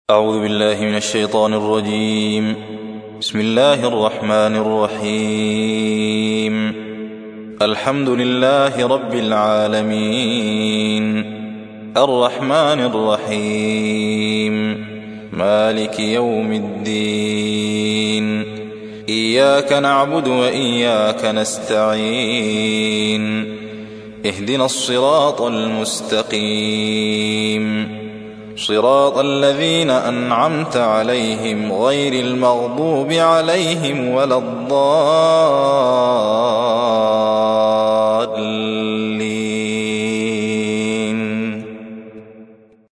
أعوذ بالله من الشيطان الرجيم. بسم الله الرحمن الرحيم. الحمد لله رب العالمين، الرحمن الرحيم، مالك يوم الدين، إياك نعبد وإياك نستعين، اهدنا الصراط المستقيم، صراط الذين أنعمت عليهم غير المغضوب عليهم ولا الضالين.